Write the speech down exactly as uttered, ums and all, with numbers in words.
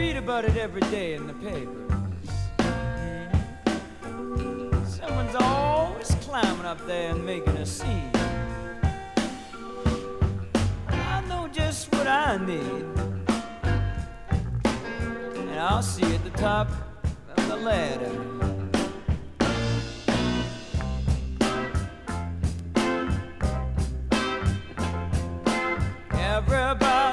read about it every day in the papers. Someone's always climbing up there and making a scene. I know just what I need, and I'll see you at the top of the ladder. Everybody